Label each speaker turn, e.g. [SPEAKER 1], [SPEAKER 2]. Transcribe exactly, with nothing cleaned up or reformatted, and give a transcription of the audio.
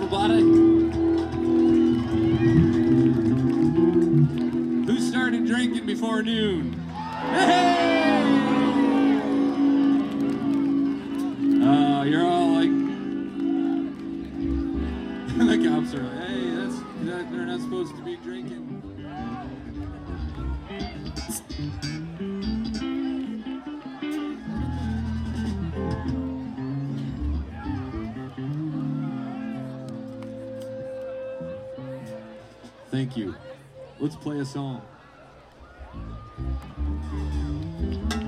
[SPEAKER 1] everybody. Who started drinking before noon? Hey! Uh, you're all like, the cops are like, hey, that's, that, they're not supposed to be drinking. Thank you. Let's play a song.